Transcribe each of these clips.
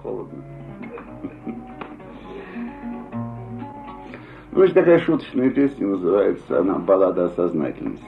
холодно. Ну, есть такая шуточная песня, называется она «Баллада о сознательности».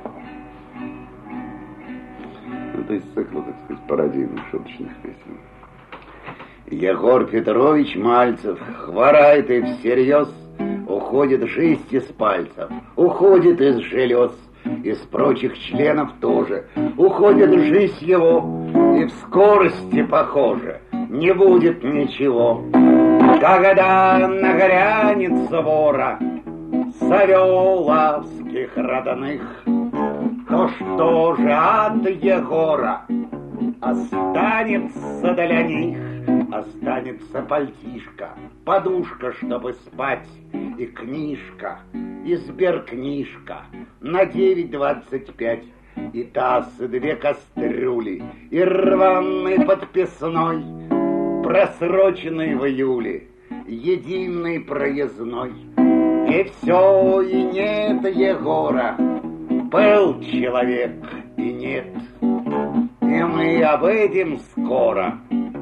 Это из цикла, так сказать, пародийных шуточных песен. Егор Петрович Мальцев хворает и всерьез, уходит жизнь из пальцев, уходит из желез, из прочих членов тоже. Уходит жизнь его, и в скорости, похоже, не будет ничего. Когда нагрянет свора савеловских родных, то что же от Егора останется для них? Останется пальтишко, подушка, чтобы спать, и книжка, и сберкнижка на 9,25, и таз, и 2 кастрюли, и рваный подписной, просроченный в июле, единый проездной. И все, и нет Егора, был человек, и нет. И мы об этом скоро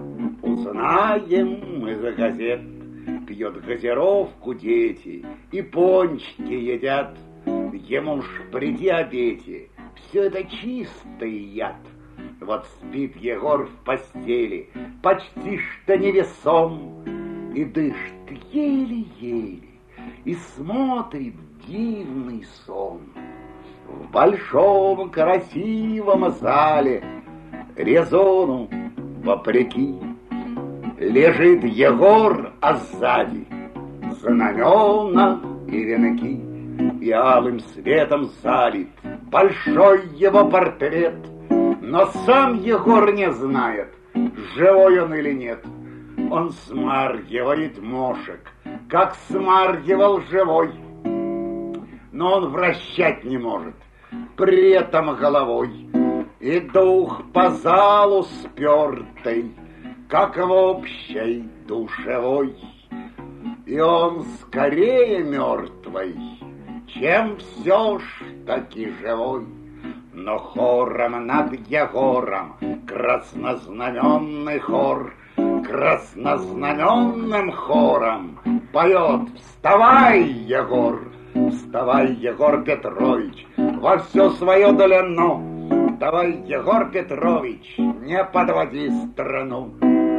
узнаем из газет. Пьет газировку дети и пончики едят. Ему ж при диабете все это чистый яд. Вот спит Егор в постели, почти что невесом, и дышит еле-еле, и смотрит дивный сон. В большом красивом зале, резону вопреки, лежит Егор, а сзади знамена и венки, и алым светом залит большой его портрет. Но сам Егор не знает, живой он или нет. Он смаргивает мошек, как смаргивал живой, но он вращать не может при этом головой. И дух по залу спертый, как в общей душевой. И он скорее мертвый, чем все ж таки живой. Но хором над Егором краснознаменный хор краснознаменным хором поет: «Вставай, Егор! Вставай, Егор Петрович, во все свое длину! Давай, Егор Петрович, не подводи страну!»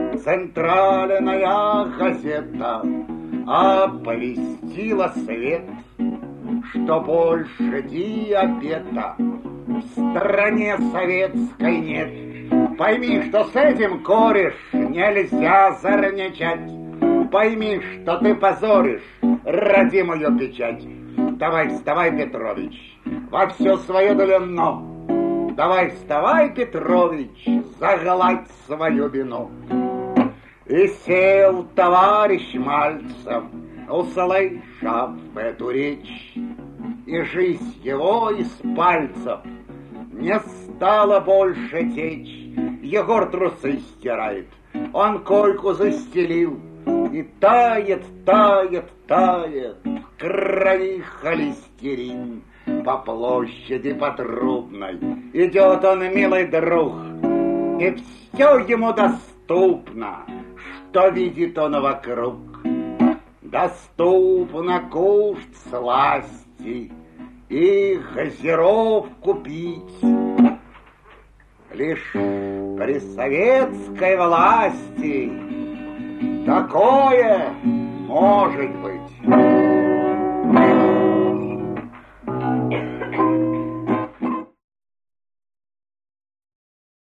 Центральная газета оповестила свет, что больше диабета в стране советской нет. Пойми, что с этим, кореш, нельзя зарничать. Пойми, что ты позоришь родимую печать. Давай, вставай, Петрович, во все свое длину. Давай, вставай, Петрович, загладь свою вину. И сел товарищ Мальцев, услышав эту речь, и жизнь его из пальцев не стала больше течь. Егор трусы стирает, он койку застелил, и тает, тает, тает в крови холестерин. По площади Потрубной идет он, милый друг, и все ему доступно, что видит он вокруг. Доступно кушать сласти и газировку пить. Лишь при советской власти такое может быть.